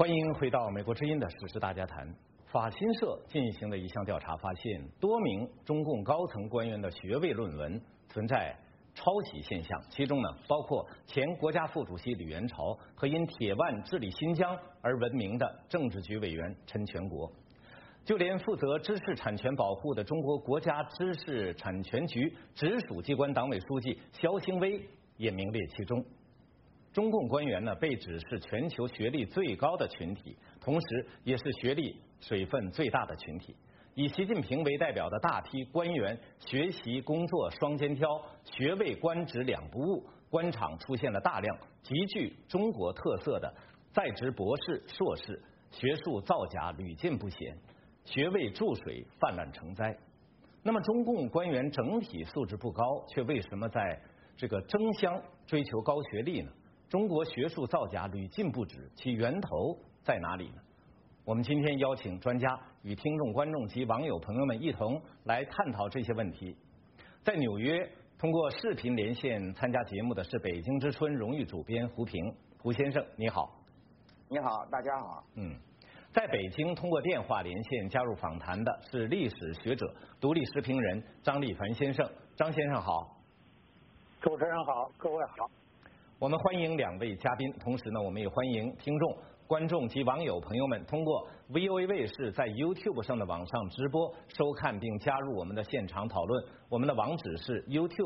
欢迎回到美国之音的时事大家谈。法新社进行的一项调查发现，多名中共高层官员的学位论文存在抄袭现象，其中呢包括前国家副主席李元朝和因铁腕治理新疆而闻名的政治局委员陈全国，就连负责知识产权保护的中国国家知识产权局直属机关党委书记肖兴威也名列其中。中共官员呢被指是全球学历最高的群体，同时也是学历水分最大的群体。以习近平为代表的大批官员学习工作双肩挑，学位官职两不误，官场出现了大量极具中国特色的在职博士、硕士，学术造假屡见不鲜，学位注水泛滥成灾。那么中共官员整体素质不高，却为什么在这个争相追求高学历呢？中国学术造假屡禁不止，其源头在哪里呢？我们今天邀请专家与听众、观众及网友朋友们一同来探讨这些问题。在纽约通过视频连线参加节目的是北京之春荣誉主编胡平，胡先生你好。 你好，大家好。 在北京通过电话连线加入访谈的是历史学者、独立时评人张立凡先生，张先生好。 主持人好，各位好。 我们欢迎两位嘉宾，同时呢，我们也欢迎听众、观众及网友朋友们通过 VOA 卫视在 YouTube 上的网上直播收看并加入我们的现场讨论。我们的网址是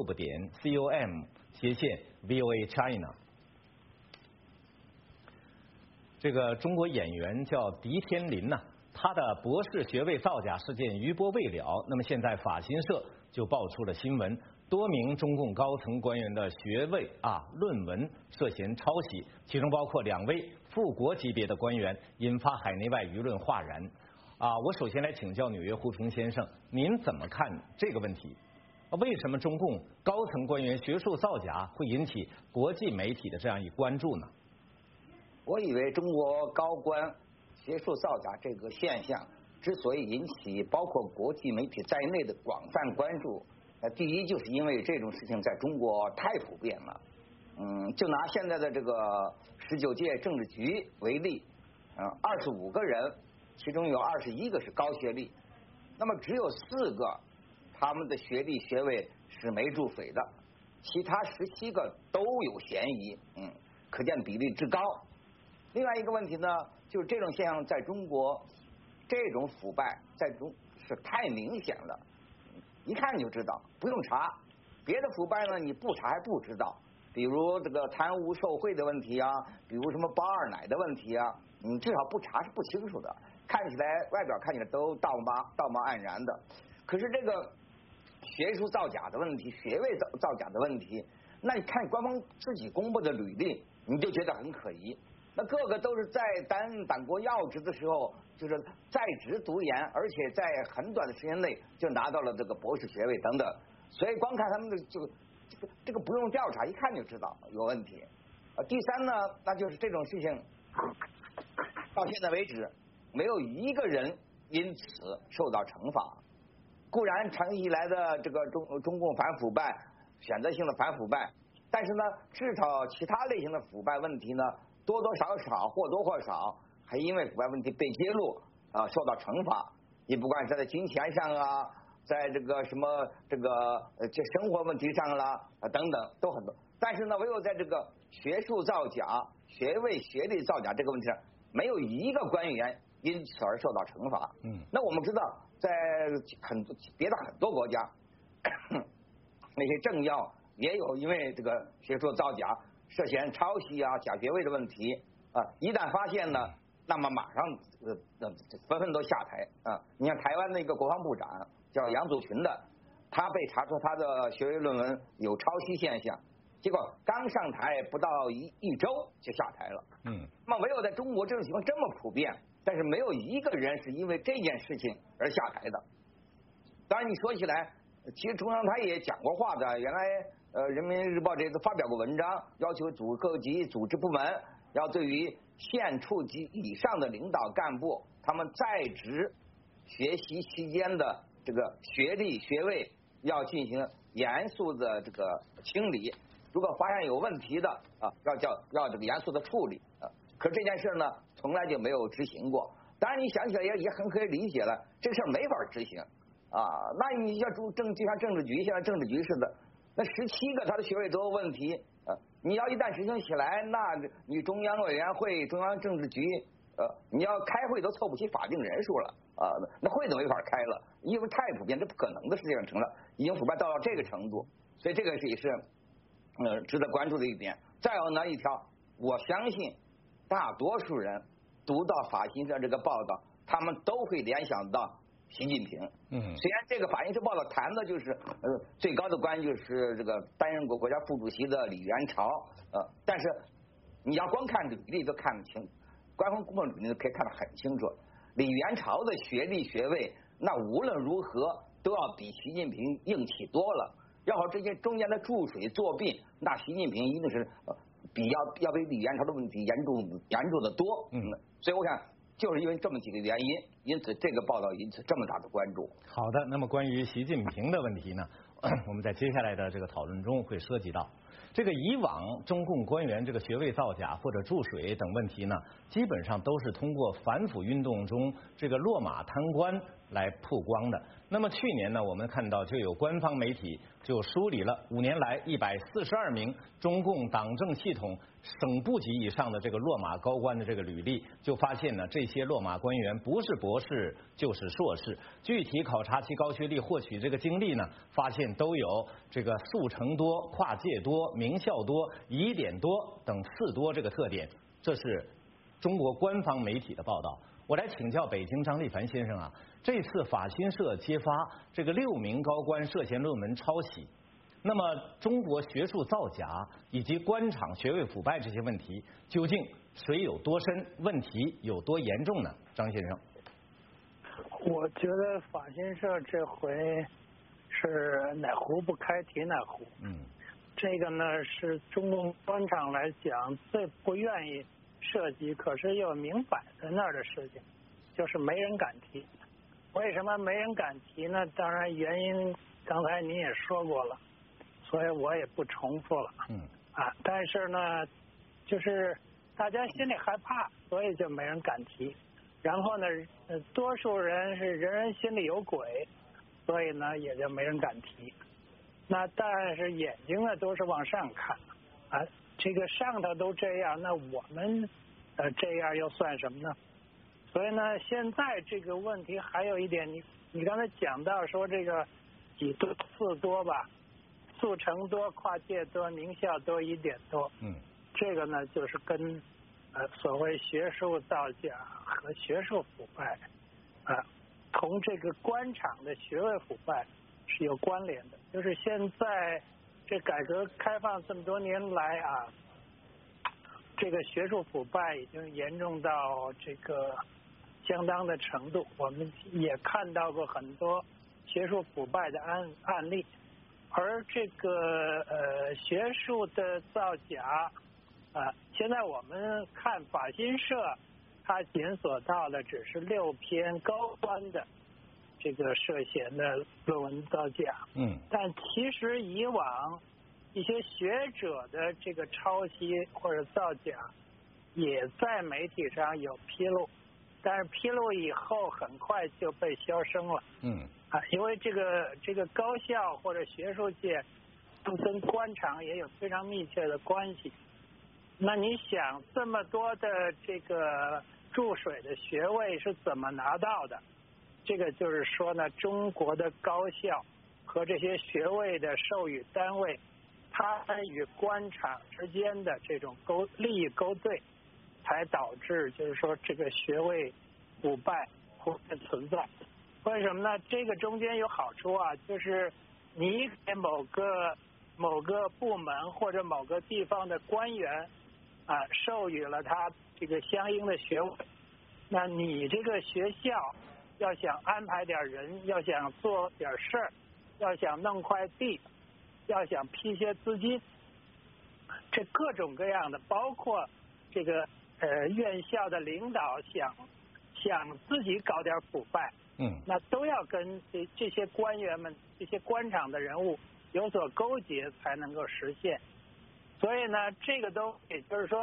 youtube.com/VOA China。这个中国演员叫狄天林呐，他的博士学位造假事件余波未了，那么现在法新社就爆出了新闻。多名中共高层官员的学位论文涉嫌抄袭，其中包括2位副国级别的官员，引发海内外舆论哗然。我首先来请教纽约胡平先生，您怎么看这个问题？为什么中共高层官员学术造假会引起国际媒体的这样一关注呢？ 我以为中国高官学术造假这个现象之所以引起包括国际媒体在内的广泛关注，第一就是因为这种事情在中国太普遍了。就拿现在的这个19届政治局为例，25个人，其中有21个是高学历，那么只有4个他们的学历学位是没注水的，其他17个都有嫌疑，可见比例之高。另外一个问题呢，就是这种现象在中国，这种腐败在中是太明显了。一看就知道，不用查。别的腐败呢，你不查还不知道，比如这个贪污受贿的问题啊，比如什么包二奶的问题啊，你至少不查是不清楚的。看起来外表看起来都道貌岸然的，可是这个学术造假的问题、学位造假的问题，那你看官方自己公布的履历，你就觉得很可疑。那个个都是在担党国要职的时候，就是在职读研，而且在很短的时间内就拿到了这个博士学位等等，所以光看他们的这个不用调查，一看就知道有问题。第三呢，那就是这种事情到现在为止，没有一个人因此受到惩罚。固然长期以来的这个中共反腐败，选择性的反腐败，但是呢，至少其他类型的腐败问题呢，多多少少或多或少还因为腐败问题被揭露受到惩罚。你不管是在金钱上在这个什么这生活问题上等等都很多。但是呢，唯有在这个学术造假、学位学历造假这个问题上，没有一个官员因此而受到惩罚。那我们知道，在别的很多国家，那些政要也有因为这个学术造假涉嫌抄袭假学位的问题一旦发现呢，那么马上纷纷都下台你看台湾的一个国防部长叫杨祖群的，他被查出他的学位论文有抄袭现象，结果刚上台不到一周就下台了。那么唯有在中国这种情况这么普遍，但是没有一个人是因为这件事情而下台的。当然你说起来，其实中央他也讲过话的，原来人民日报这次发表过文章，要求各级组织部门要对于县处级以上的领导干部，他们在职学习期间的这个学历学位要进行严肃的这个清理，如果发现有问题的要这个严肃的处理可可这件事呢，从来就没有执行过。当然，你想起来也很可以理解了，这个事儿没法执行啊。那你像就像政治局，现在政治局似的，那17个他的学位都有问题你要一旦执行起来，那你中央委员会、中央政治局你要开会都凑不齐法定人数了那会都没法开了，因为太普遍，这不可能的事情成了，已经腐败到这个程度，所以这个也是值得关注的一点。再有呢一条，我相信大多数人读到法新社这个报道，他们都会联想到习近平。虽然这个法新社报道谈的就是最高的官就是这个担任过国家副主席的李元朝但是你要光看履历都看不清，官方公布履历可以看得很清楚。李元朝的学历学位，那无论如何都要比习近平硬气多了。要好这些中间的注水作弊，那习近平一定是要比李元朝的问题严重的多。所以我想就是因为这么几个原因，因此这个报道引起这么大的关注。 好的，那么关于习近平的问题呢，我们在接下来的这个讨论中会涉及到。这个以往中共官员这个学位造假或者注水等问题呢，基本上都是通过反腐运动中这个落马贪官来曝光的。那么去年呢，我们看到就有官方媒体就梳理了5年来142名中共党政系统省部级以上的这个落马高官的这个履历，就发现呢，这些落马官员不是博士就是硕士，具体考察其高学历获取这个经历呢，发现都有这个速成多、跨界多、名校多、疑点多等4多这个特点。这是中国官方媒体的报道。我来请教北京张立凡先生啊，这次法新社揭发这个6名高官涉嫌论文抄袭，那么中国学术造假以及官场学位腐败这些问题，究竟水有多深，问题有多严重呢？张先生， 我觉得法新社这回是哪壶不开提哪壶。这个呢是中共官场来讲最不愿意涉及，可是又明摆在那儿的事情，就是没人敢提。为什么没人敢提呢？当然原因刚才您也说过了，所以我也不重复了。但是呢，就是大家心里害怕，所以就没人敢提。然后呢，多数人是人人心里有鬼，所以呢也就没人敢提。那但是眼睛呢都是往上看这个上头都这样，那我们这样又算什么呢？所以呢，现在这个问题还有一点，你刚才讲到说这个几多4多吧，速成多、跨界多、名校多、疑点多。这个呢就是跟所谓学术造假和学术腐败同这个官场的学位腐败是有关联的。就是现在这改革开放这么多年来这个学术腐败已经严重到这个相当的程度，我们也看到过很多学术腐败的案例。而这个学术的造假现在我们看法新社，它检索到的只是6篇高官的这个涉嫌的论文造假。但其实以往一些学者的这个抄袭或者造假也在媒体上有披露，但是披露以后很快就被销声了。因为这个高校或者学术界跟官场也有非常密切的关系。那你想这么多的这个注水的学位是怎么拿到的？这个就是说呢，中国的高校和这些学位的授予单位，它与官场之间的这种利益勾兑，才导致就是说这个学位腐败会存在。为什么呢？这个中间有好处就是你给某个部门或者某个地方的官员授予了他这个相应的学位，那你这个学校要想安排点人，要想做点事儿，要想弄块地，要想批些资金，这各种各样的，包括这个院校的领导想自己搞点腐败，那都要跟这些官员们、这些官场的人物有所勾结，才能够实现。所以呢，这个都也就是说，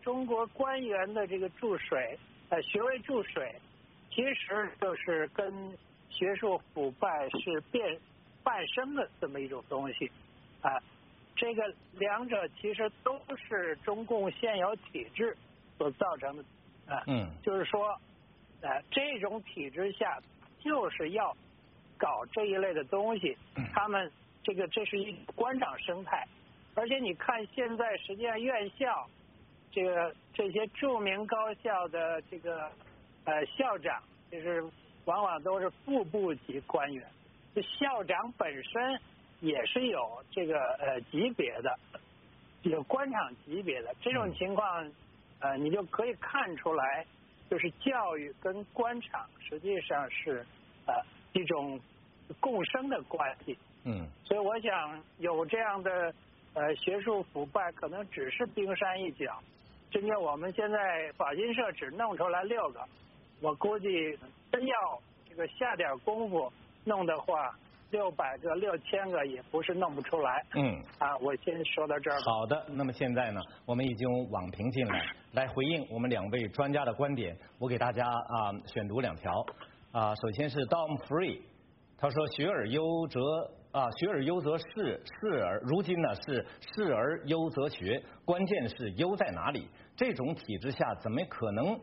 中国官员的这个注水，学位注水，其实就是跟学术腐败是伴生的这么一种东西，这个两者其实都是中共现有体制所造成的，就是说，这种体制下就是要搞这一类的东西，他们这是一个官场生态，而且你看现在实际上院校，这些著名高校的这个校长，就是往往都是副部级官员，这校长本身也是有这个级别的，有官场级别的，这种情况你就可以看出来，就是教育跟官场实际上是一种共生的关系。所以我想有这样的学术腐败，可能只是冰山一角。真正我们现在法新社只弄出来6个，我估计真要这个下点功夫弄的话，600个、6000个也不是弄不出来。我先说到这儿。 好的，那么现在呢，我们已经有网评进来回应我们2位专家的观点，我给大家选读2条。首先是 Dom Free， 他说学而优则仕而如今呢是仕而优则学，关键是优在哪里？这种体制下怎么可能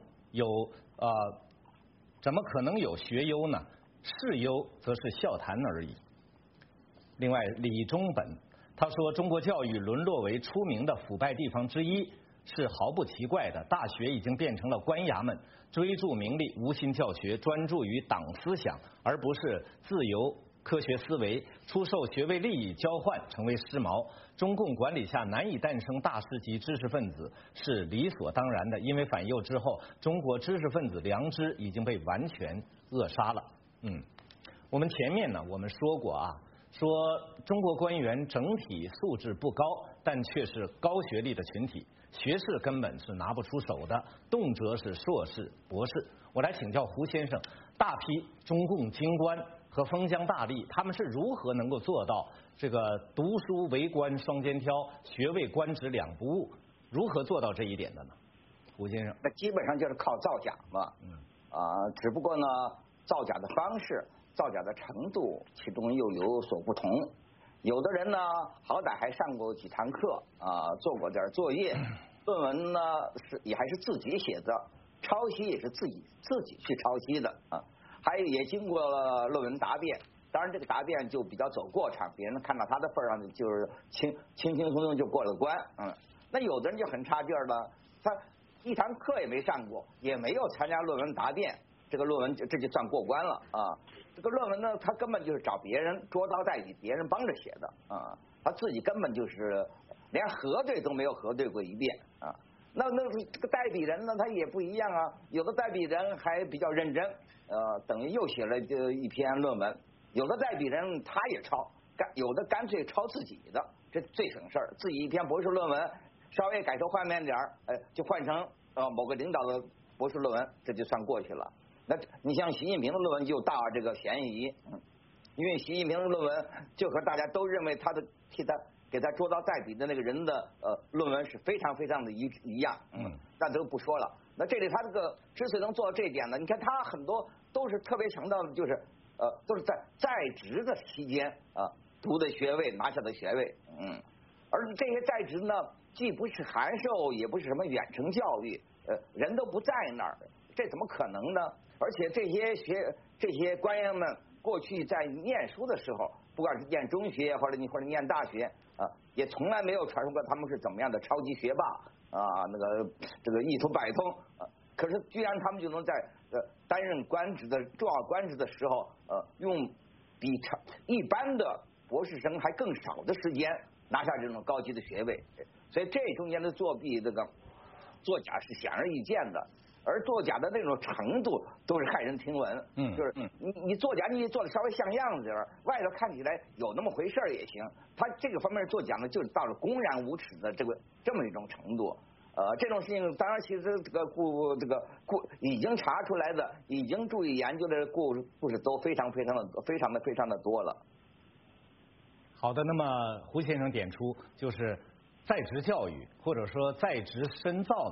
有学优呢？仕优则是笑谈而已。另外，李忠本他说，中国教育沦落为出名的腐败地方之一是毫不奇怪的。大学已经变成了官衙门，追逐名利，无心教学，专注于党思想，而不是自由科学思维，出售学位利益交换成为时髦。中共管理下难以诞生大师级知识分子是理所当然的，因为反右之后，中国知识分子良知已经被完全扼杀了。我们前面呢，我们说过说中国官员整体素质不高，但却是高学历的群体，学士根本是拿不出手的，动辄是硕士、博士。我来请教胡先生，大批中共京官和封疆大吏，他们是如何能够做到这个读书为官双肩挑，学位官职两不误？如何做到这一点的呢？胡先生， 那基本上就是靠造假嘛。只不过呢，造假的方式、造假的程度，其中又有所不同。有的人呢，好歹还上过几堂课做过点作业，论文呢也还是自己写的，抄袭也是自己去抄袭的还有也经过了论文答辩，当然这个答辩就比较走过场，别人看到他的份上就是轻轻松松就过了关。那有的人就很差劲了，他一堂课也没上过，也没有参加论文答辩，这个论文这就算过关了这个论文呢，他根本就是找别人捉刀代笔，别人帮着写的他自己根本就是连核对都没有核对过一遍那这个代笔人呢，他也不一样有的代笔人还比较认真等于又写了一篇论文，有的代笔人他也抄，有的干脆抄自己的，这最省事儿，自己一篇博士论文稍微改头换面点就换成某个领导的博士论文，这就算过去了。那你像习近平的论文就大这个嫌疑因为习近平的论文就和大家都认为他的给他捉刀代笔的那个人的论文是非常非常的一样那都不说了。那这里他这个之所以能做到这一点呢，你看他很多都是特别强调的，就是都是在职的期间读的学位，拿下的学位而这些在职呢，既不是函授，也不是什么远程教育人都不在那儿，这怎么可能呢？而且这些官员们过去在念书的时候，不管是念中学或者念大学也从来没有传说过他们是怎么样的超级学霸这个一通百通可是居然他们就能在担任重要官职的时候用比一般的博士生还更少的时间拿下这种高级的学位，所以这中间的作弊这个作假是显而易见的。而作假的那种程度都是骇人听闻就是你作假你做的稍微像样子点，外头看起来有那么回事也行，他这个方面作假呢，就是到了公然无耻的这么一种程度这种事情当然其实已经查出来的，已经注意研究的故事都非常的多了。 好的，那么胡先生点出就是在职教育或者说在职深造呢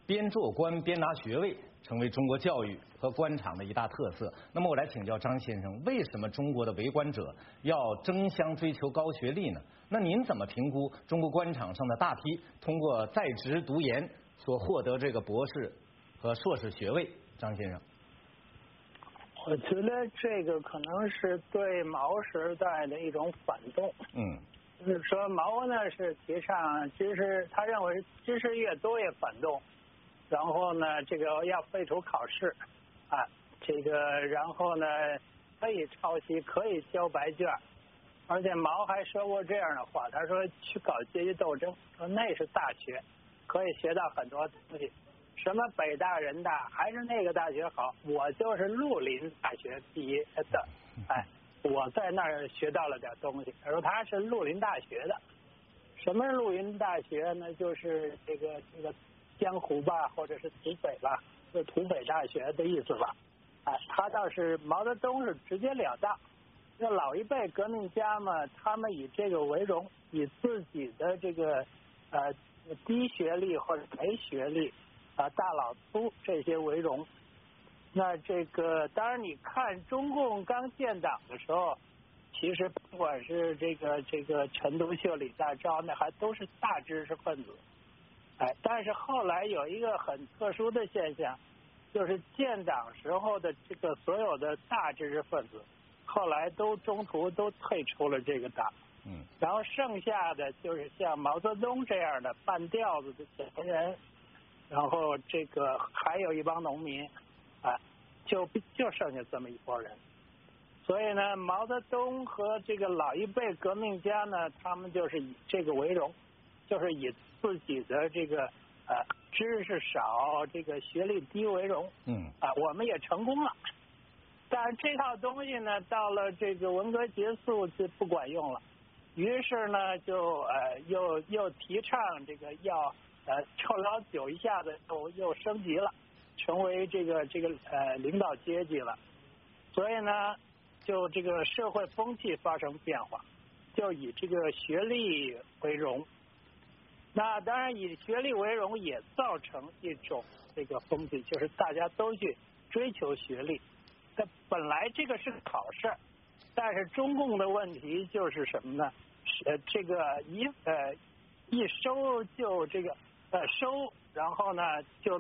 边做官边拿学位成为中国教育和官场的一大特色。那么我来请教张先生，为什么中国的为官者要争相追求高学历呢？那您怎么评估中国官场上的大批通过在职读研所获得这个博士和硕士学位？张先生， 我觉得这个可能是对毛时代的一种反动。就是说毛呢是提倡知识，他认为知识越多越反动，然后呢这个要废除考试啊，这个然后呢可以抄袭，可以交白卷，而且毛还说过这样的话，他说去搞阶级斗争，说那是大学，可以学到很多东西，什么北大人大还是那个大学好，我就是绿林大学毕业的，我在那儿学到了点东西。他说他是绿林大学的，什么是绿林大学呢？就是这个江湖吧，或者是土匪吧，是土匪大学的意思吧。他倒是毛泽东是直截了当。那老一辈革命家嘛，他们以这个为荣，以自己的这个低学历或者没学历大老粗这些为荣。那这个当然，你看中共刚建党的时候，其实不管是这个陈独秀、李大钊，那还都是大知识分子。但是后来有一个很特殊的现象，就是建党时候的这个所有的大知识分子，后来都中途都退出了这个党。然后剩下的就是像毛泽东这样的半吊子的前人，然后这个还有一帮农民。就剩下这么一拨人，所以呢，毛泽东和这个老一辈革命家呢，他们就是以这个为荣，就是以自己的这个知识少、这个学历低为荣。我们也成功了。但是这套东西呢，到了这个文革结束就不管用了，于是呢，就又提倡这个要臭老九一下子又升级了。成为这个领导阶级了，所以呢，就这个社会风气发生变化，就以这个学历为荣。那当然，以学历为荣也造成一种这个风气，就是大家都去追求学历。那本来这个是好事，但是中共的问题就是什么呢？这个一收就这个收。然后呢，就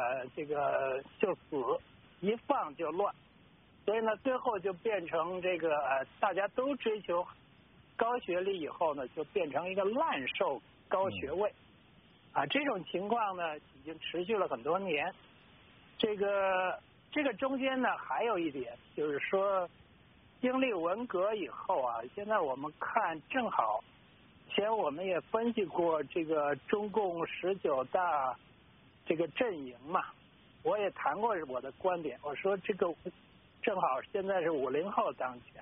死，一放就乱，所以呢，最后就变成这个大家都追求高学历以后呢，就变成一个滥授高学位，这种情况呢，已经持续了很多年。这个中间呢，还有一点就是说，经历文革以后现在我们看正好。前我们也分析过这个中共19大这个阵营嘛，我也谈过我的观点。我说这个正好现在是50后当权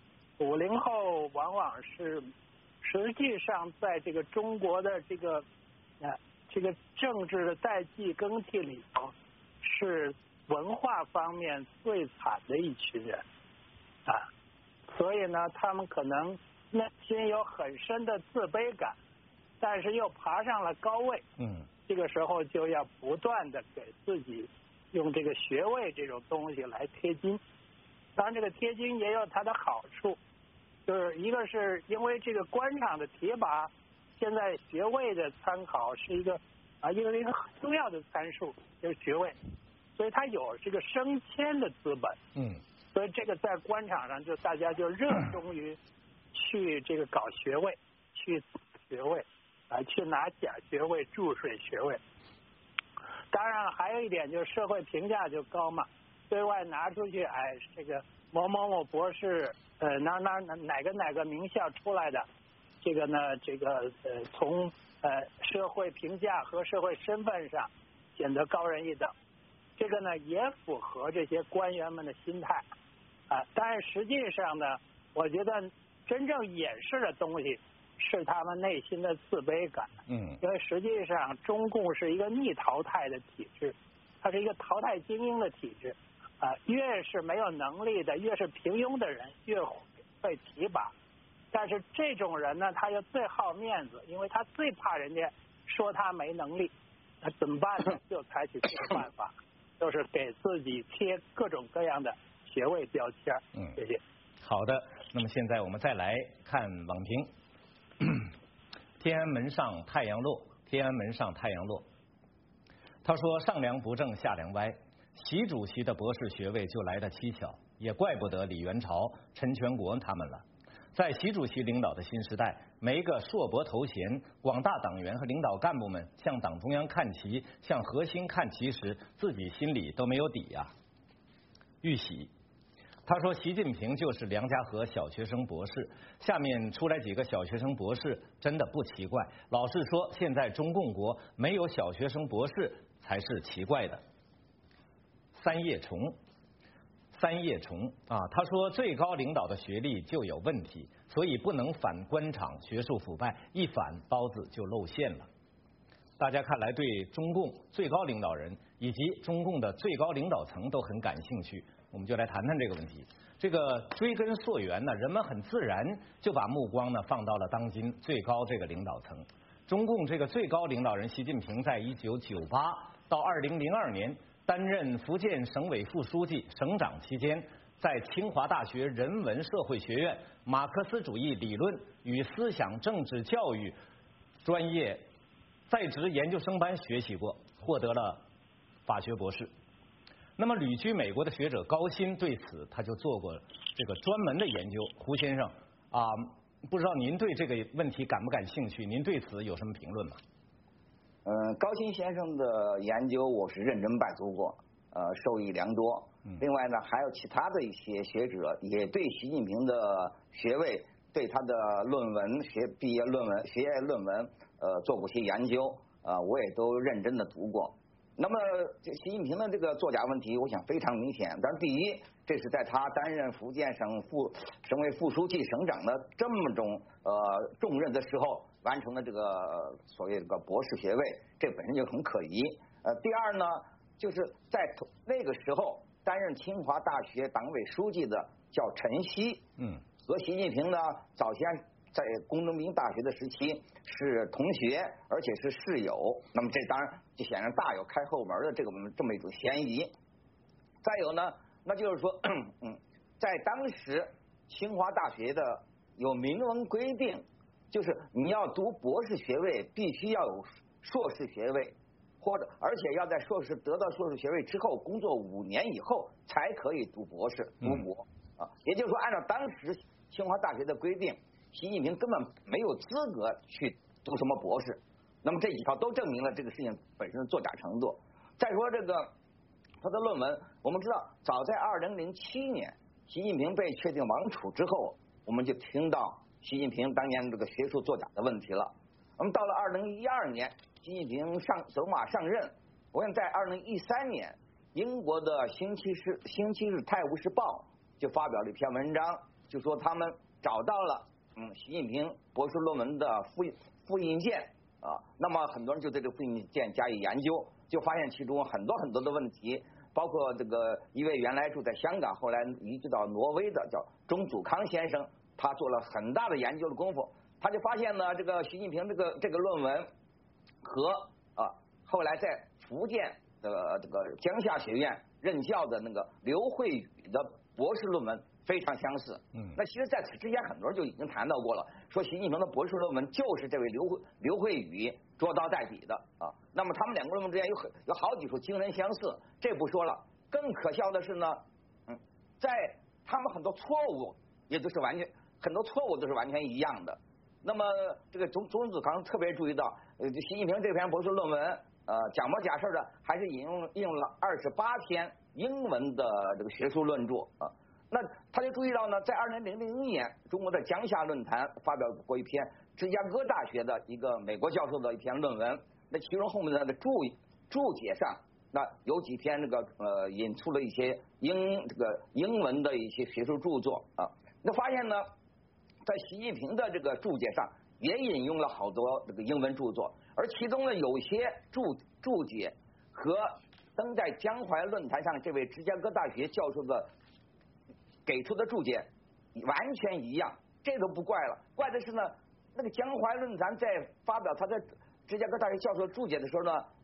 ，50后往往是实际上在这个中国的这个政治的代际更替里头，是文化方面最惨的一群人所以呢，他们可能内心有很深的自卑感，但是又爬上了高位。这个时候就要不断的给自己用这个学位这种东西来贴金。当然，这个贴金也有它的好处，就是一个是因为这个官场的提拔，现在学位的参考是一个很重要的参数，就是学位，所以它有这个升迁的资本。所以这个在官场上就大家就热衷于去这个搞学位，去学位去拿假学位、注水学位。当然还有一点就是社会评价就高嘛，对外拿出去这个某某某博士哪个名校出来的，这个呢从社会评价和社会身份上显得高人一等，这个呢也符合这些官员们的心态但是实际上呢，我觉得真正掩饰的东西是他们内心的自卑感。因为实际上中共是一个逆淘汰的体制，它是一个淘汰精英的体制越是没有能力的，越是平庸的人越会提拔。但是这种人呢，他又最好面子，因为他最怕人家说他没能力， 那怎么办呢？就采取这个办法，就是给自己贴各种各样的学位标签。谢谢。 好的，那么现在我们再来看网评。天安门上太阳落，天安门上太阳落。他说上梁不正下梁歪，习主席的博士学位就来得蹊跷，也怪不得李元朝、陈全国他们了。在习主席领导的新时代，每一个硕博头衔，广大党员和领导干部们向党中央看齐，向核心看齐时，自己心里都没有底呀。玉玺，他说习近平就是梁家河小学生博士，下面出来几个小学生博士真的不奇怪。老实说，现在中共国没有小学生博士才是奇怪的。三叶虫啊，他说最高领导的学历就有问题，所以不能反官场学术腐败，一反包子就露馅了。大家看来对中共最高领导人以及中共的最高领导层都很感兴趣，我们就来谈谈这个问题。这个追根溯源呢，人们很自然就把目光呢放到了当今最高这个领导层。中共这个最高领导人习近平在1998到2002年担任福建省委副书记、省长期间，在清华大学人文社会学院马克思主义理论与思想政治教育专业在职研究生班学习过，获得了法学博士。那么旅居美国的学者高鑫对此他就做过这个专门的研究。胡先生啊，不知道您对这个问题感不感兴趣？您对此有什么评论吗？ 高鑫先生的研究我是认真拜读过，受益良多。另外呢，还有其他的一些学者也对习近平的学位、对他的论文、毕业论文、学业论文，做过些研究，我也都认真的读过。那么这习近平的这个作假问题，我想非常明显。但是第一，这是在他担任福建省委副书记、省长的这么种重任的时候完成的这个所谓这个博士学位，这本身就很可疑。第二呢，就是在那个时候担任清华大学党委书记的叫陈希，和习近平呢早先在工农兵大学的时期是同学，而且是室友，那么这当然就显然大有开后门的这么一种嫌疑。再有呢，那就是说，在当时清华大学的有明文规定，就是你要读博士学位必须要有硕士学位，而且要在得到硕士学位之后工作5年以后才可以读博士读博啊。也就是说，按照当时清华大学的规定，习近平根本没有资格去读什么博士。那么这几条都证明了这个事情本身的作假程度。再说这个他的论文，我们知道早在2007年习近平被确定王储之后，我们就听到习近平当年这个学术作假的问题了。那么到了2012年习近平走马上任，我想在2013年英国的《星期日泰晤士报》就发表了一篇文章，就说他们找到了习近平博士论文的复印件啊。那么很多人就对这个复印件加以研究，就发现其中很多的问题，包括这个一位原来住在香港后来移居到挪威的叫钟祖康先生，他做了很大的研究的功夫，他就发现呢，这个习近平这个论文和后来在福建的这个江夏学院任教的那个刘慧宇的博士论文非常相似。那其实在此之前很多人就已经谈到过了，说习近平的博士论文就是这位刘慧宇捉刀代笔的啊。那么他们两个论文之间有好几处惊人相似，这不说了。更可笑的是呢，在他们很多错误也都是很多错误都是完全一样的。那么这个钟祖康特别注意到，习近平这篇博士论文，假模假式的还是引用了28篇英文的这个学术论著啊。那他就注意到呢，在2000年，中国的江夏论坛发表过一篇芝加哥大学的一个美国教授的一篇论文，那其中后面的注解上，那有几篇这个引出了一些英文的一些学术著作啊。那发现呢，在习近平的这个注解上也引用了好多这个英文著作，而其中呢有些注解和登在江淮论坛上这位芝加哥大学教授的给出的注解完全一样，这都不怪了，怪的是呢，那个江淮论坛在发表他在芝加哥大学教授注解的时候呢，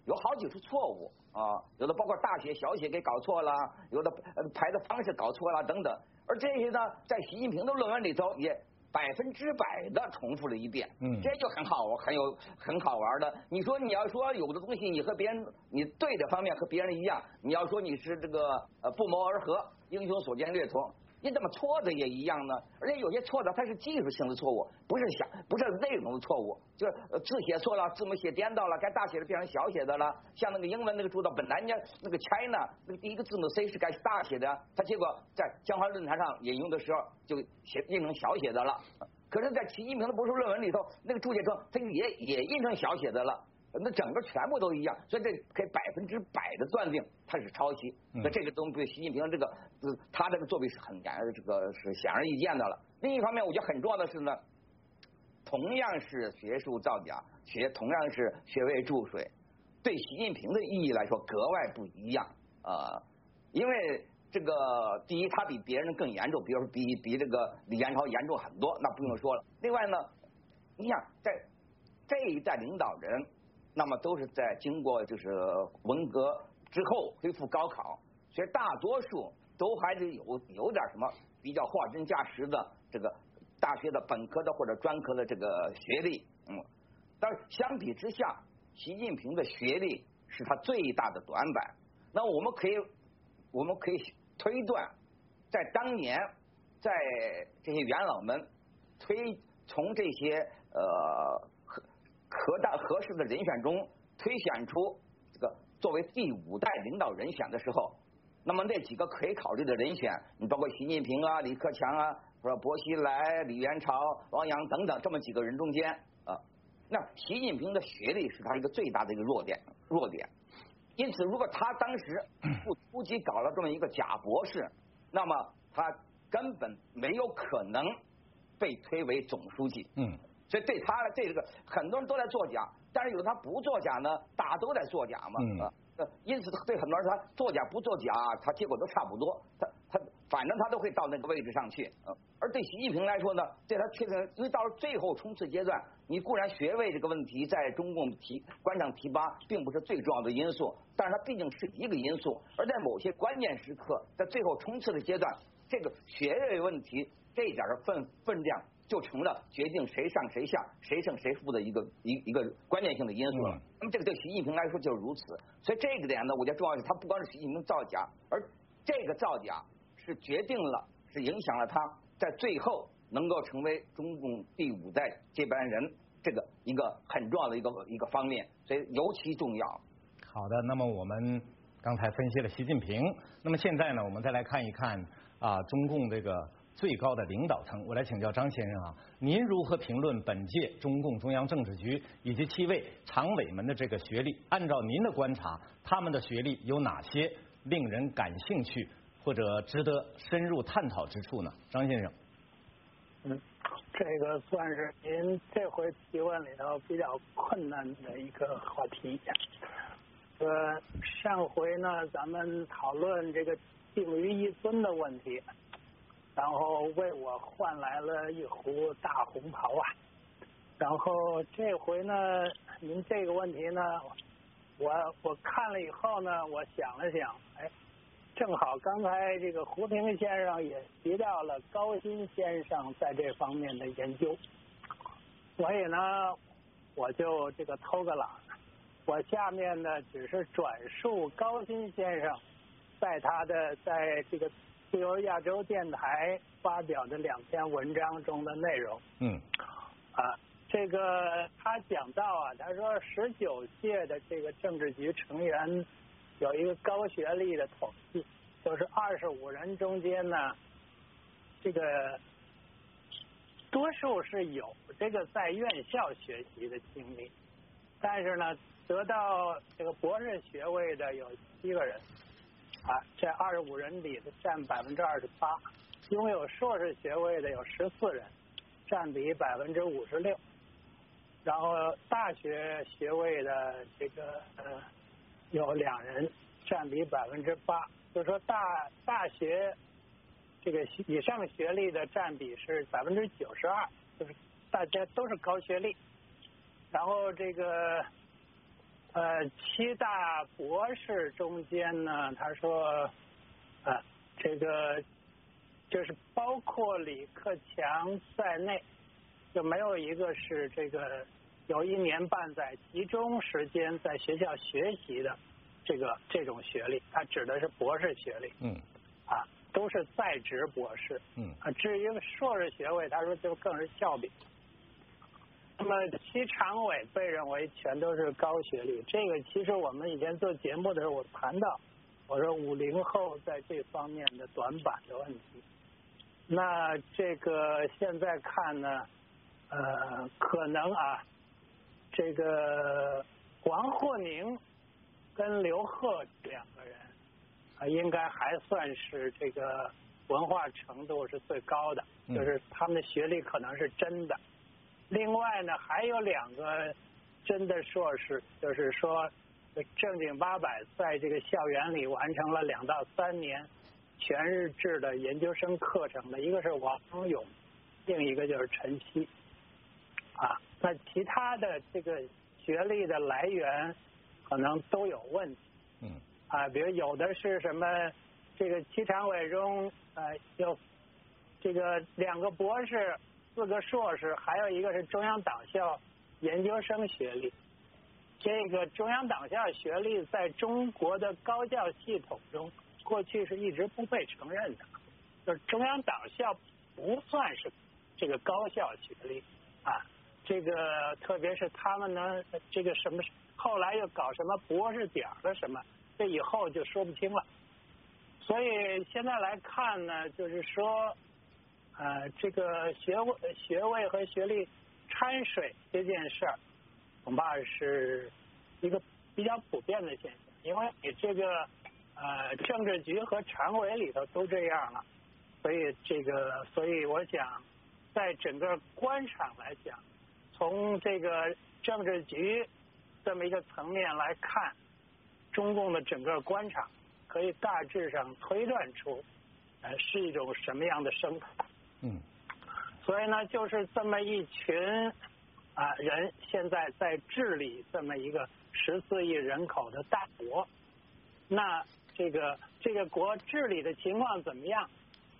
有好几处错误啊，有的包括大写小写给搞错了，有的排的方式搞错了等等，而这些呢，在习近平的论文里头也100%的重复了一遍，这就很好玩的。你说你要说有的东西你和别人你对的方面和别人一样，你要说你是这个不谋而合，英雄所见略同。你怎么错的也一样呢？而且有些错的它是技术性的错误，不是内容的错误，就是字写错了，字母写颠倒了，该大写的变成小写的了。像那个英文那个主导本来人家那个 China 那个第一个字母 C 是该大写的，他结果在江淮论坛上引用的时候就印成小写的了。可是，在习近平的博士论文里头，那个注解中他也印成小写的了。那整个全部都一样，所以这可以100%的断定它是抄袭。那这个东西对习近平这个他这个作弊是是显而易见的了。另一方面，我觉得很重要的是呢，同样是学术造假，同样是学位注水，对习近平的意义来说格外不一样因为这个第一，他比别人更严重，比如说比这个李元朝严重很多，那不用说了。另外呢，你想在这一代领导人。那么都是在经过就是文革之后恢复高考，所以大多数都还是有点什么比较货真价实的这个大学的本科的或者专科的这个学历，但是相比之下，习近平的学历是他最大的短板。那我们可以推断，在当年，在这些元老们从这些合适的人选中推选出这个作为第5代领导人选的时候，那么那几个可以考虑的人选，你包括习近平啊、李克强啊、薄熙来、李元朝、王阳等等这么几个人中间那习近平的学历是他一个最大的一个弱点。因此，如果他当时不突击搞了这么一个假博士，那么他根本没有可能被推为总书记。所以对他这个很多人都在作假，但是有的他不作假呢，大家都在作假嘛。因此对很多人他作假不作假，他结果都差不多，他反正他都会到那个位置上去。而对习近平来说呢，对他确实，因为到了最后冲刺阶段，你固然学位这个问题在中共官场提拔并不是最重要的因素，但是它毕竟是一个因素。而在某些关键时刻，在最后冲刺的阶段，这个学位问题这一点的分量就成了决定谁上谁下、谁胜谁负的一个关键性的因素了。那么这个对习近平来说就是如此。所以这个点呢，我觉得重要是，他不光是习近平造假，而这个造假是决定了、是影响了他在最后能够成为中共第5代接班人这个一个很重要的一个方面，所以尤其重要。 好的，那么我们刚才分析了习近平，那么现在呢，我们再来看一看中共这个最高的领导层。我来请教张先生您如何评论本届中共中央政治局以及7位常委们的这个学历？按照您的观察，他们的学历有哪些令人感兴趣或者值得深入探讨之处呢？张先生。 这个算是您这回提问里头比较困难的一个话题。上回呢，咱们讨论这个定于一尊的问题，然后为我换来了一壶大红袍然后这回呢，您这个问题呢，我看了以后呢，我想了想，正好刚才这个胡平先生也提到了高新先生在这方面的研究，所以呢，我就这个偷个懒，我下面呢只是转述高新先生在这个自由亚洲电台发表的2篇文章中的内容。这个他讲到他说19届的这个政治局成员有一个高学历的统计，就是25人中间呢，这个多数是有这个在院校学习的经历，但是呢，得到这个博士学位的有7个人，这25人里的占28%，拥有硕士学位的有14人，占比56%，然后大学学位的这个有2人，占比8%，就是说大学这个以上学历的占比是92%，就是大家都是高学历。然后这个 7大博士中间呢，他说，这个就是包括李克强在内，就没有一个是这个有1年半载集中时间在学校学习的这种学历，他指的是博士学历。都是在职博士。至于硕士学位，他说就更是笑柄。那么7常委被认为全都是高学历，这个其实我们以前做节目的时候我谈到，我说50后在这方面的短板的问题。那这个现在看呢，可能这个王沪宁跟刘鹤2个人应该还算是这个文化程度是最高的，就是他们的学历可能是真的。另外呢，还有2个真的硕士，就是说正经八百在这个校园里完成了2到3年全日制的研究生课程的，一个是王勇，另一个就是陈希。那其他的这个学历的来源可能都有问题。比如有的是什么，这个7常委中有这个2个博士，4个硕士，还有一个是中央党校研究生学历。这个中央党校学历在中国的高教系统中，过去是一直不被承认的，就是中央党校不算是这个高校学历这个特别是他们呢，这个什么后来又搞什么博士点了什么，这以后就说不清了。所以现在来看呢，就是说这个学位和学历掺水这件事儿，恐怕是一个比较普遍的现象，因为你这个政治局和常委里头都这样了，所以我想在整个官场来讲，从这个政治局这么一个层面来看，中共的整个官场可以大致上推断出是一种什么样的生态。所以呢，就是这么一群人现在在治理这么一个14亿人口的大国。那这个国治理的情况怎么样？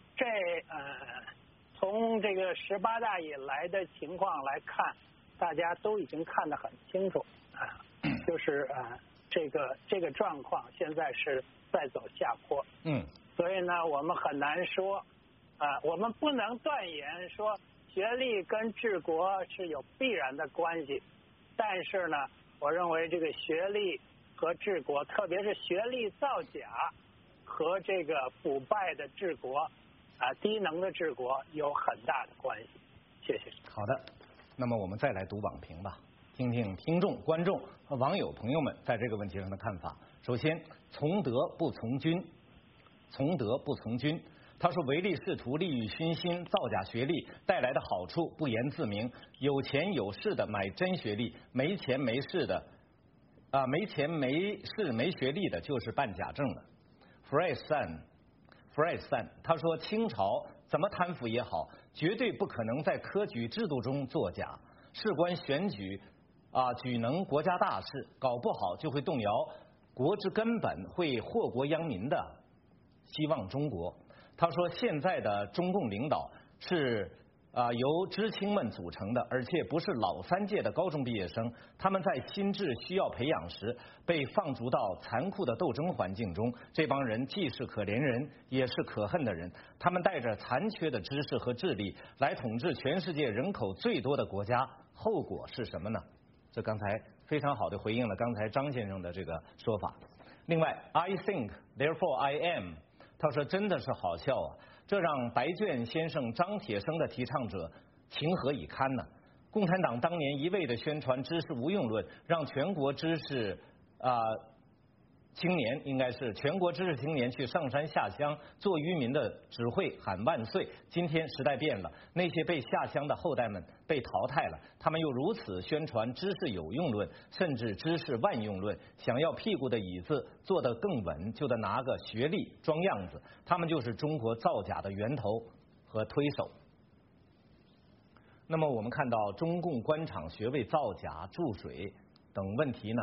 从这个18大以来的情况来看，大家都已经看得很清楚就是这个状况现在是在走下坡。所以呢，我们很难说我们不能断言说学历跟治国是有必然的关系，但是呢，我认为这个学历和治国，特别是学历造假和这个腐败的治国低能的治国有很大的关系。谢谢。 好的，那么我们再来读网评吧，听听听众、观众和网友朋友们在这个问题上的看法。首先，从德不从军，从德不从军。他说，唯利是图、利欲熏心、造假学历带来的好处不言自明。有钱有势的买真学历，没钱没势的没钱没势没学历的就是办假证的。Fred San 他说，清朝怎么贪腐也好，绝对不可能在科举制度中作假。士官选举举能国家大事，搞不好就会动摇国之根本，会祸国殃民的希望中国。他说，现在的中共领导是由知青们组成的，而且不是老3届的高中毕业生。他们在心智需要培养时被放逐到残酷的斗争环境中，这帮人既是可怜人，也是可恨的人。他们带着残缺的知识和智力来统治全世界人口最多的国家，后果是什么呢？这刚才非常好的回应了刚才张先生的这个说法。另外 I think therefore I am， 他说真的是好笑这让白卷先生张铁生的提倡者情何以堪呢？共产党当年一味的宣传知识无用论，让全国知识青年，应该是全国知识青年去上山下乡做渔民的只会喊万岁。今天时代变了，那些被下乡的后代们被淘汰了，他们又如此宣传知识有用论，甚至知识万用论，想要屁股的椅子坐得更稳，就得拿个学历装样子。他们就是中国造假的源头和推手。那么我们看到中共官场学位造假、注水等问题呢，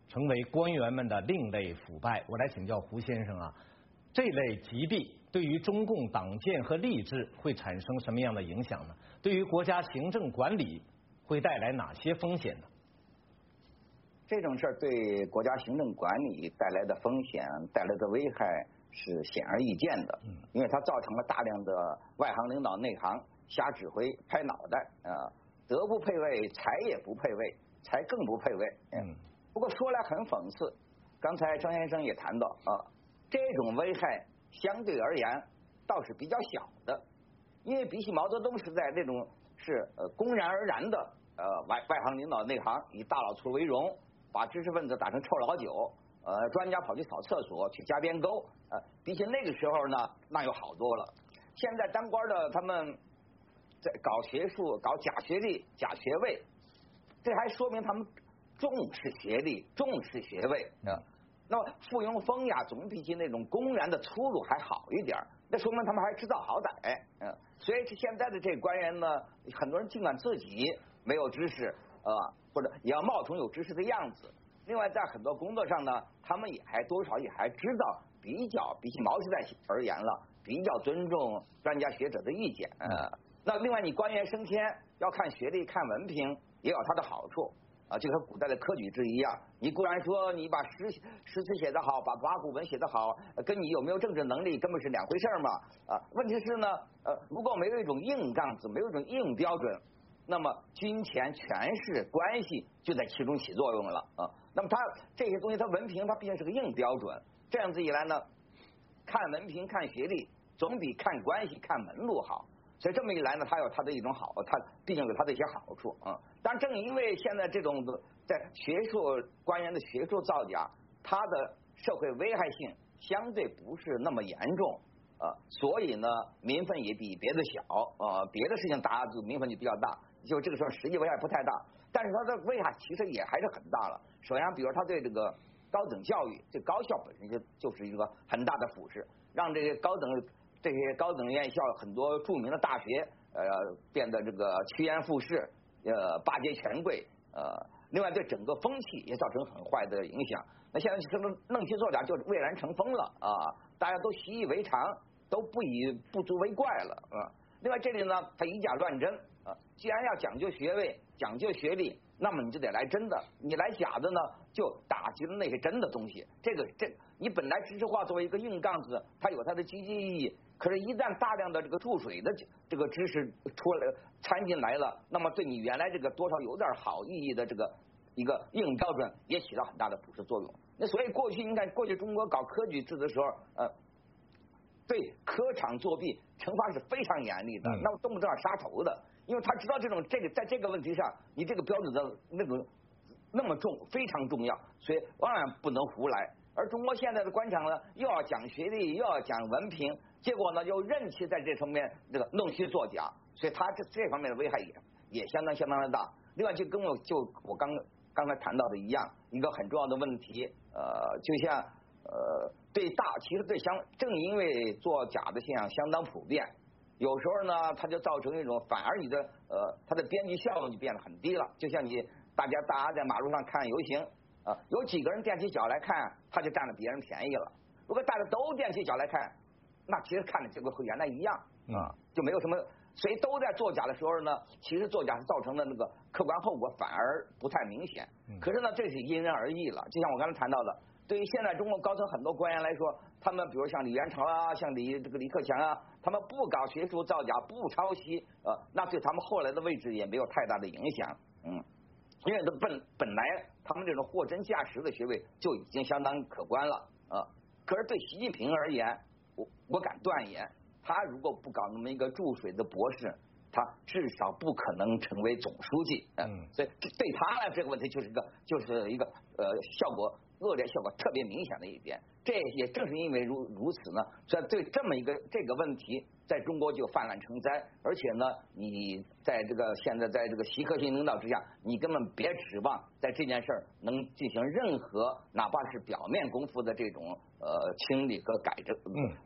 成为官员们的另类腐败。我来请教胡先生啊，这类疾病对于中共党建和吏治会产生什么样的影响呢？对于国家行政管理会带来哪些风险呢？ 这种事儿对国家行政管理带来的风险、带来的危害是显而易见的。因为它造成了大量的外行领导内行瞎指挥、拍脑袋德不配位，才也不配位，才更不配位。不过说来很讽刺，刚才张先生也谈到这种危害相对而言倒是比较小的，因为比起毛泽东时代那种是公然而然的外行领导内行以大老粗为荣，把知识分子打成臭老九，专家跑去扫厕所去加边沟，比起那个时候呢，那又好多了。现在当官的他们在搞学术、搞假学历、假学位，这还说明他们重视学历、重视学位那么附庸风雅总比起那种公然的粗鲁还好一点，那说明他们还知道好歹。所以现在的这官员呢，很多人尽管自己没有知识或者也要冒充有知识的样子。另外，在很多工作上呢，他们也还多少也还知道比起毛时代而言了，比较尊重专家学者的意见。那另外，你官员升迁要看学历、看文凭，也有它的好处。就和古代的科举制一样，你固然说你把诗词写得好，把八股文写得好，跟你有没有政治能力根本是两回事嘛。问题是呢，如果没有一种硬杠子，没有一种硬标准，那么金钱、权势、关系就在其中起作用了那么它这些东西，它文凭它毕竟是个硬标准，这样子一来呢，看文凭、看学历总比看关系、看门路好。所以这么一来呢，它有它的一种好，它毕竟有它的一些好处但正因为现在这种在学术官员的学术造假，它的社会危害性相对不是那么严重所以呢，民愤也比别的小别的事情大家就民愤就比较大，就这个时候实际危害不太大，但是它的危害其实也还是很大了。首先，比如他对这个高等教育，这高校本身就是一个很大的腐蚀，让这些高等院校很多著名的大学变得这个趋炎附势巴结权贵另外对整个风气也造成很坏的影响。那现在这个弄虚作假就蔚然成风了大家都习以为常，都不足为怪了另外这里呢，他以假乱真既然要讲究学位、讲究学历，那么你就得来真的，你来假的呢，就打击了那些真的东西。你本来知识化作为一个硬杠子，它有它的积极意义，可是，一旦大量的这个注水的这个知识掺进来了，那么对你原来这个多少有点好意义的这个一个硬标准，也起到很大的腐蚀作用。那所以过去中国搞科举制的时候，对科场作弊惩罚是非常严厉的，那么动不动要杀头的，因为他知道在这个问题上，你这个标准的那么重，非常重要，所以万万不能胡来。而中国现在的官场呢，又要讲学历，又要讲文凭，结果呢又任其在这方面这个弄虚作假，所以他这方面的危害也相当的大。另外跟我刚才谈到的一样，一个很重要的问题，就像其实正因为做假的现象相当普遍，有时候呢，它就造成一种反而你的它的边际效用就变得很低了。就像大家在马路上看游行有几个人踮起脚来看，他就占了别人便宜了。如果大家都踮起脚来看，那其实看的结果和原来一样就没有什么。所以都在作假的时候呢，其实作假是造成的那个客观后果反而不太明显。可是呢，这是因人而异了。就像我刚才谈到的，对于现在中国高层很多官员来说，他们比如像李元朝像李克强他们不搞学术造假，不抄袭那对他们后来的位置也没有太大的影响。因为本来他们这种货真价实的学位就已经相当可观了可是对习近平而言，我敢断言，他如果不搞那么一个注水的博士，他至少不可能成为总书记。所以对他来这个问题就是一个恶劣效果特别明显的一点。这也正是因为如此呢，所以对这个问题，在中国就泛滥成灾。而且呢，你现在在这个习克性领导之下，你根本别指望在这件事儿能进行任何哪怕是表面功夫的这种清理和改正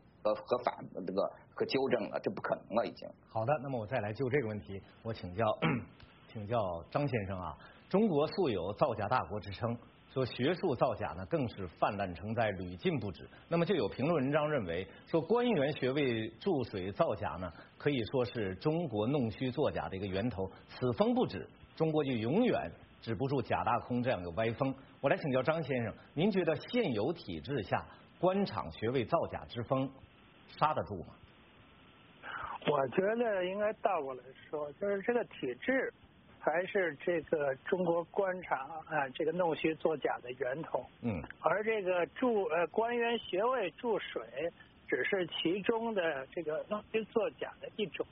和纠正了，这不可能了已经。 好的，那么我再来就这个问题，我请教张先生中国素有造假大国之称， 说学术造假呢更是泛滥成灾，屡禁不止。那么就有评论文章认为，说官员学位注水造假呢，可以说是中国弄虚作假的一个源头。此风不止，中国就永远止不住假大空这样一个歪风。我来请教张先生，您觉得现有体制下官场学位造假之风刹得住吗？ 我觉得应该倒过来说，就是这个体制才是这个中国官场这个弄虚作假的源头。而这个官员学位注水只是其中的这个弄虚作假的一种。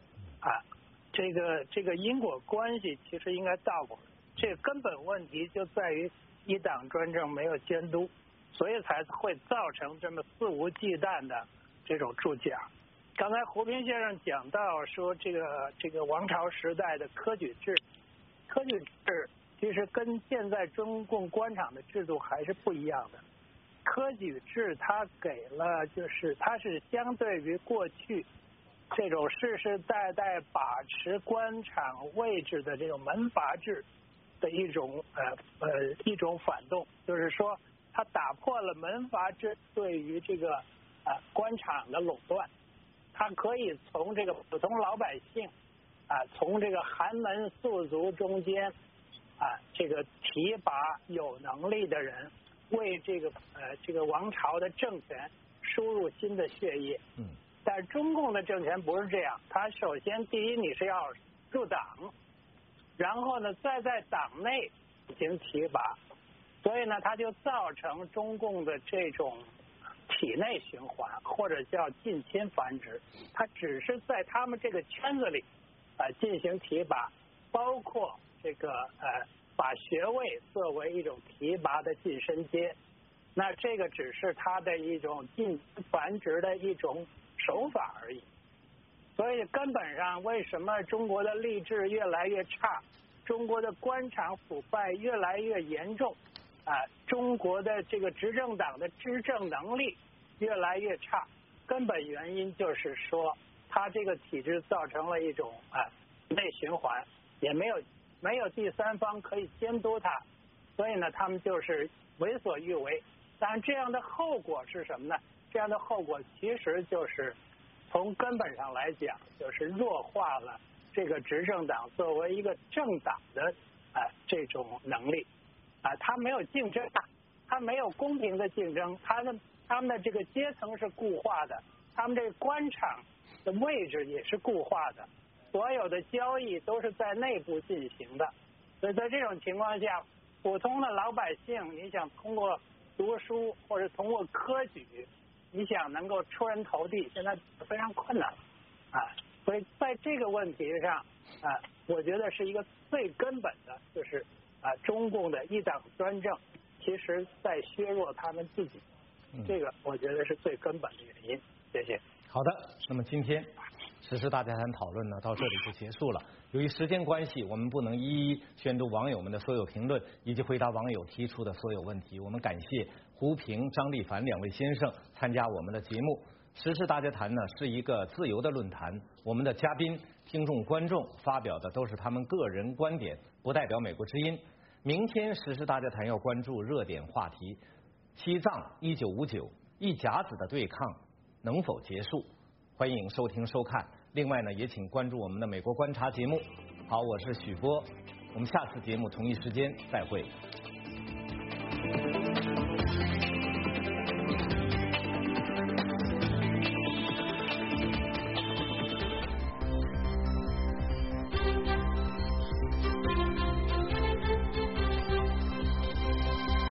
这个因果关系其实应该倒过来。这个根本问题就在于一党专政没有监督，所以才会造成这么肆无忌惮的这种注假。刚才胡平先生讲到说，这个王朝时代的科举制其实跟现在中共官场的制度还是不一样的。科举制它给了就是它是相对于过去这种世世代代把持官场位置的这种门阀制的一种反动，就是说它打破了门阀制对于这个官场的垄断。他可以从这个普通老百姓从这个寒门宿族中间这个提拔有能力的人，为这个王朝的政权输入新的血液。但是中共的政权不是这样，他首先第一你是要入党，然后呢再在党内进行提拔，所以呢他就造成中共的这种体内循环，或者叫近亲繁殖，它只是在他们这个圈子里进行提拔，包括这个把学位作为一种提拔的晋升阶，那这个只是它的一种近亲繁殖的一种手法而已。所以根本上为什么中国的吏治越来越差，中国的官场腐败越来越严重，中国的这个执政党的执政能力越来越差，根本原因就是说，它这个体制造成了一种内循环，也没有第三方可以监督它，所以呢，他们就是为所欲为。当然，这样的后果是什么呢？这样的后果其实就是从根本上来讲，就是弱化了这个执政党作为一个政党的这种能力。他没有竞争，他没有公平的竞争，他们的这个阶层是固化的，他们这个官场的位置也是固化的，所有的交易都是在内部进行的。所以在这种情况下，普通的老百姓，你想通过读书或者通过科举，你想能够出人头地，现在非常困难了所以在这个问题上我觉得是一个最根本的，就是中共的一党专政，其实在削弱他们自己，这个我觉得是最根本的原因。谢谢。 好的，那么今天时事大家谈讨论呢到这里就结束了。由于时间关系，我们不能一一宣读网友们的所有评论以及回答网友提出的所有问题。我们感谢胡平、张立凡两位先生参加我们的节目。时事大家谈呢是一个自由的论坛，我们的嘉宾、听众、观众发表的都是他们个人观点，不代表美国之音。明天时事大家谈要关注热点话题：西藏1959一甲子的对抗能否结束？欢迎收听收看。另外呢，也请关注我们的美国观察节目。好，我是许波，我们下次节目同一时间再会。